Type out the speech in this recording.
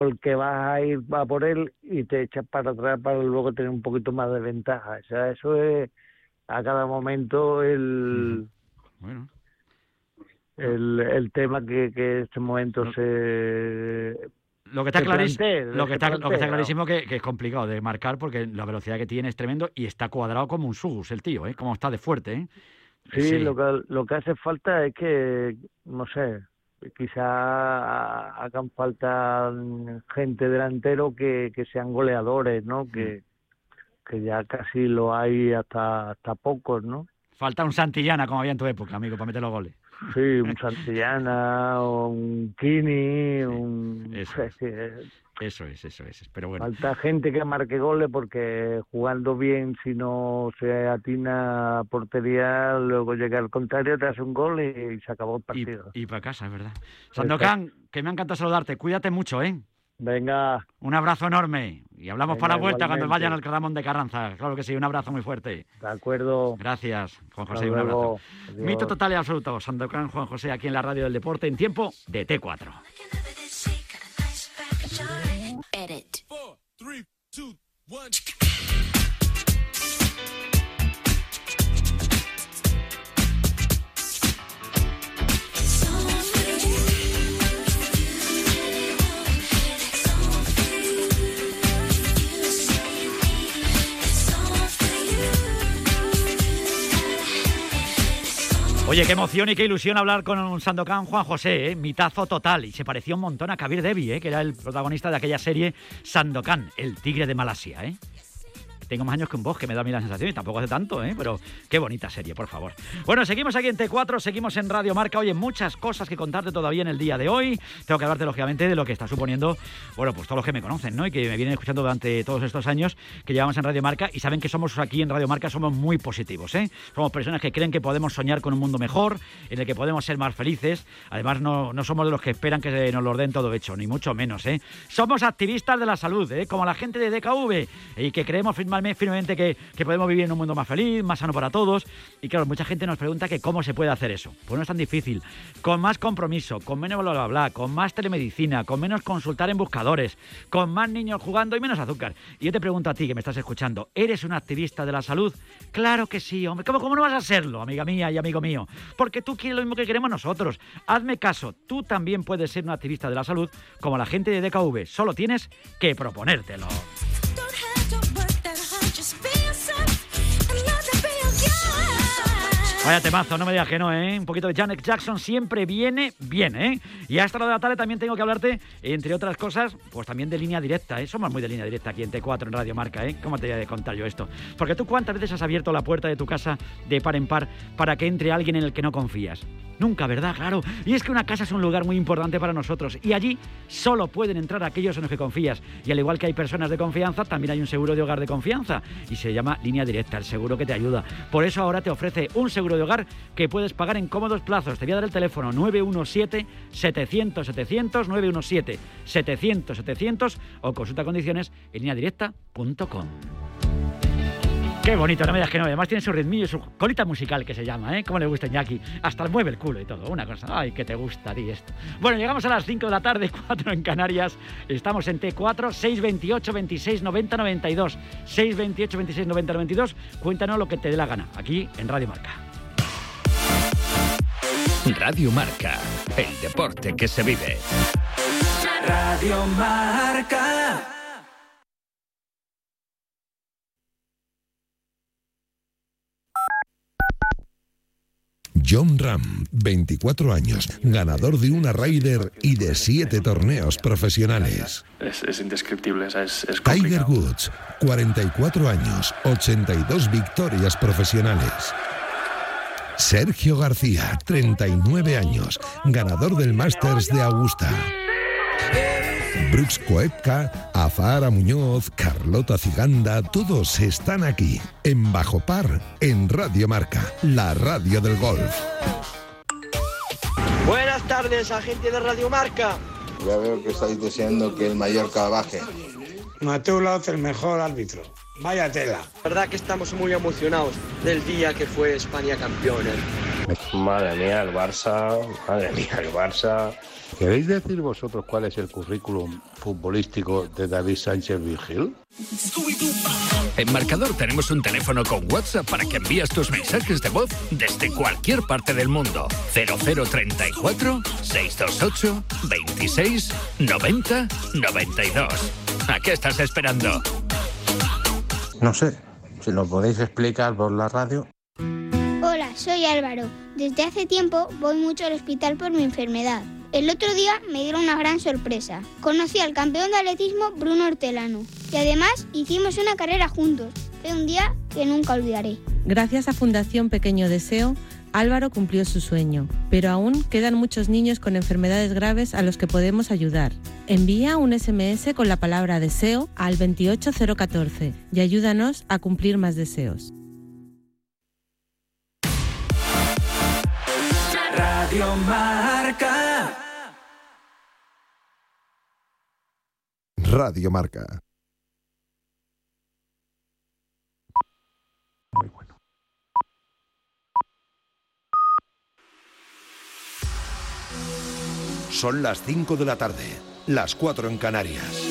porque vas a ir a por él y te echas para atrás para luego tener un poquito más de ventaja. O sea, eso es a cada momento el tema que en este momento Lo que está clarísimo que es complicado de marcar, porque la velocidad que tiene es tremendo y está cuadrado como un Sugus el tío, como está de fuerte, ¿eh? Sí, lo que hace falta es que, no sé, quizá hagan falta gente delantero que sean goleadores, ¿no? Que ya casi lo hay hasta pocos, ¿no? Falta un Santillana, como había en tu época, amigo, para meter los goles. Sí, un Santillana, o un Kini, Eso es, pero bueno. Falta gente que marque goles, porque jugando bien, si no se atina a portería, luego llega el contrario, te hace un gol y se acabó el partido. Y para casa, es verdad. Sandokan, que me ha encantado saludarte, cuídate mucho, ¿eh? Venga. Un abrazo enorme. Y hablamos para la vuelta cuando vayan al Ramón de Carranza. Claro que sí, un abrazo muy fuerte. De acuerdo. Gracias, Juan José, un abrazo. Adiós. Mito total y absoluto. Sandokan, Juan José, aquí en la Radio del Deporte, en tiempo de T4. Edit. 4, 3, 2, 1. Oye, qué emoción y qué ilusión hablar con un Sandokan Juan José, mitazo total. Y se pareció un montón a Kabir Devi, que era el protagonista de aquella serie Sandokan, el tigre de Malasia, Tengo más años que un bosque, me da a mí la sensación, y tampoco hace tanto, pero qué bonita serie, por favor. Bueno, seguimos aquí en T4, seguimos en Radio Marca. Oye, muchas cosas que contarte todavía en el día de hoy. Tengo que hablarte, lógicamente, de lo que está suponiendo, bueno, pues todos los que me conocen, ¿no? Y que me vienen escuchando durante todos estos años que llevamos en Radio Marca y saben que somos aquí en Radio Marca, somos muy positivos, Somos personas que creen que podemos soñar con un mundo mejor, en el que podemos ser más felices. Además, no somos de los que esperan que nos lo den todo hecho, ni mucho menos, Somos activistas de la salud, como la gente de DKV, y que creemos firmemente que podemos vivir en un mundo más feliz, más sano para todos. Y claro, mucha gente nos pregunta que cómo se puede hacer eso. Pues no es tan difícil. Con más compromiso, con menos bla bla bla, con más telemedicina, con menos consultar en buscadores, con más niños jugando y menos azúcar. Y yo te pregunto a ti, que me estás escuchando, ¿eres un activista de la salud? Claro que sí, hombre. ¿Cómo no vas a serlo, amiga mía y amigo mío? Porque tú quieres lo mismo que queremos nosotros. Hazme caso, tú también puedes ser un activista de la salud como la gente de DKV. Solo tienes que proponértelo. Vaya temazo, no me digas que no, Un poquito de Janet Jackson siempre viene bien, Y a esta hora de la tarde también tengo que hablarte, entre otras cosas, pues también de línea directa, Somos muy de línea directa aquí en T4, en Radio Marca, ¿Cómo te voy a contar yo esto? Porque tú, ¿cuántas veces has abierto la puerta de tu casa de par en par para que entre alguien en el que no confías? Nunca, ¿verdad? Claro. Y es que una casa es un lugar muy importante para nosotros y allí solo pueden entrar aquellos en los que confías. Y al igual que hay personas de confianza, también hay un seguro de hogar de confianza y se llama Línea Directa, el seguro que te ayuda. Por eso ahora te ofrece un seguro de hogar que puedes pagar en cómodos plazos. Te voy a dar el teléfono 917-700-700, 917-700-700 o consulta condiciones en lineadirecta.com. Qué bonito, no me digas que no. Además tiene su ritmillo y su colita musical, que se llama, Como le gusta a Iñaki. Hasta mueve el culo y todo. Una cosa. Ay, que te gusta a ti esto. Bueno, llegamos a las 5 de la tarde, 4 en Canarias. Estamos en T4, 628 26 90 92. 628 26 90 92. Cuéntanos lo que te dé la gana, aquí en Radio Marca. Radio Marca, el deporte que se vive. Radio Marca. John Ram, 24 años, ganador de una Ryder y de 7 torneos profesionales. Es indescriptible, es Tiger Woods, 44 años, 82 victorias profesionales. Sergio García, 39 años, ganador del Masters de Augusta. Brooks Koepka, Azahara Muñoz, Carlota Ciganda, todos están aquí, en Bajo Par, en Radio Marca, la radio del golf. Buenas tardes, agente de Radio Marca. Ya veo que estáis deseando que el Mallorca baje. Mateu Laoz, el mejor árbitro. Vaya tela. La verdad que estamos muy emocionados del día que fue España campeona. Madre mía, el Barça. ¿Queréis decir vosotros cuál es el currículum futbolístico de David Sánchez Virgil? En Marcador tenemos un teléfono con WhatsApp para que envíes tus mensajes de voz desde cualquier parte del mundo. 0034 628 26 90 92. ¿A qué estás esperando? No sé, si lo podéis explicar por la radio. Hola, soy Álvaro. Desde hace tiempo voy mucho al hospital por mi enfermedad. El otro día me dieron una gran sorpresa. Conocí al campeón de atletismo Bruno Hortelano y además hicimos una carrera juntos. Fue un día que nunca olvidaré. Gracias a Fundación Pequeño Deseo, Álvaro cumplió su sueño, pero aún quedan muchos niños con enfermedades graves a los que podemos ayudar. Envía un SMS con la palabra deseo al 28014 y ayúdanos a cumplir más deseos. Radio Marca. Radio Marca. Muy bueno. Son las 5 de la tarde, las 4 en Canarias.